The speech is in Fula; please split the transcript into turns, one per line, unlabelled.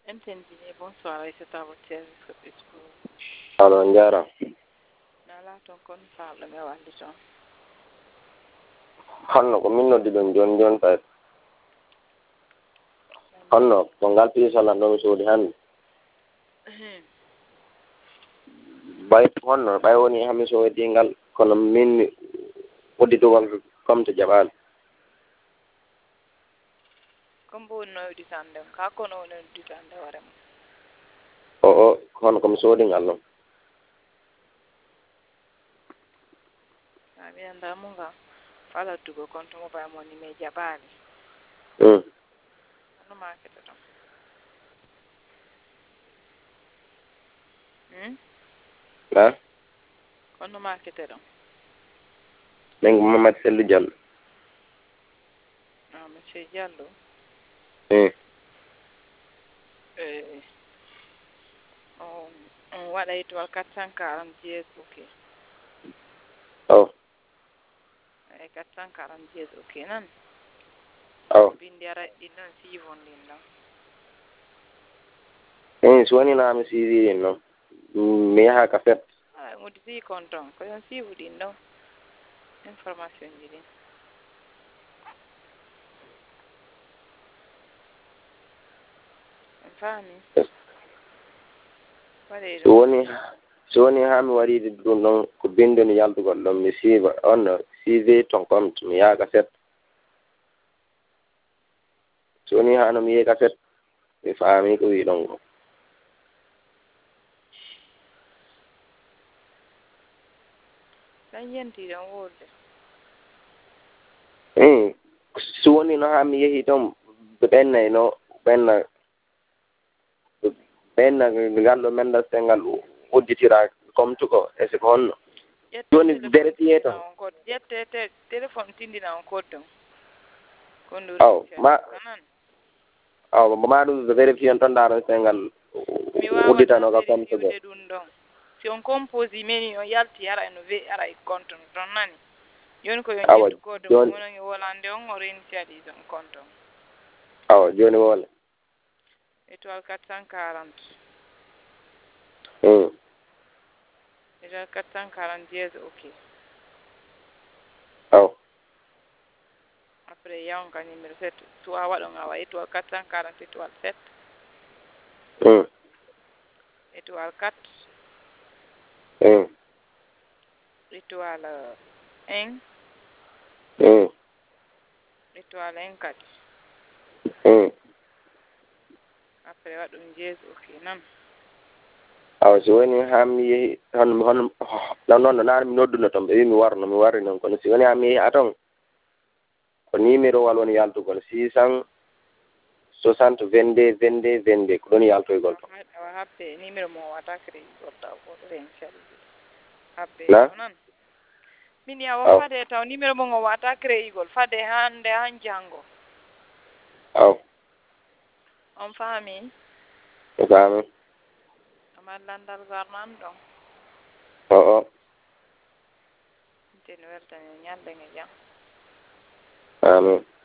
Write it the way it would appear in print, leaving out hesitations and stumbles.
MTNG, bonsoir, Aïssata, votre service school.
Alors, Njara.
Nala ton kon fable nga wandi ton.
Hanno ko min noddi ɗon jon tawet. Hanno ko ngal piisala ɗo mi soodi hannde. Ɓay honno ɓay woni hami soodi ngal kono min udditugol comme to jaɓaali.
Kombo wonno uditande ka kono woni uditande ware mo.
O hono komi soodi ngal ɗon.
Mi anda mo nga fala tugo konto mo ba mo ni me jaɓaali. Hono market ton.
Ha?
Hono market ton.
Nengo Mamad Sellu Diallo.
Ah, monsieur Diallo. On waɗa étoile 440 ok.
Oh.
440 ok nan.
Oh.
Bindi ara ɗin ɗon sivon ɗin ɗon.
So woni naami siiwi ɗin noon mi yaha ka fet.
Ngudi si konton ko yon siiwu ɗin ɗon information ji ɗin. Fami.
So woni haa mi waɗiide ɗum ɗon ko binndoni yaltugol ɗon mi siiwa on CV ton compte mi yaha ka set. So woni haa no mi yiyi ka set mi faamii ko wii ɗon ko.
Tan yenti ɗon wurde.
So woni no haa mi yehii toon ɓenna ngal ɗo mendastel ngal udditira comme tuko e siko honno joni vérifié ton
ƴette téléphone tindina on code ton
ma ɗum vérifié on tan ndaaro se ngal udditanoga comme tuko
ɗum ɗon si on compose meni on yalti ara eno ara e compte ton nani joni ko yon ƴettu code mon woni wolande on o réinitialise on compte on
awa joni wole
étoile 440 étoile 440 ok après yawn ka numéro 7 soit waɗon awa étoile 440 étoile 7 étoile 4 étoile 1 étoile 1 4 après waɗum ok nan
awa so woni haa mi yehi hono non naane mi nodduno toon ɓe wi mi warno mi warri noon kono si woni haa mi yehi a toon ko numéro wal woni yaltugol 660 22 22 22 ko ɗon yaltoygol toon
awa habbe numéro mo wata crédit gorta ko ren cali habbe non min ya wo fade taw numéro mo ngo wata crédit gol fade hande han jango on faami amal landal garnan ɗon ten weltani ñande nge jam
amin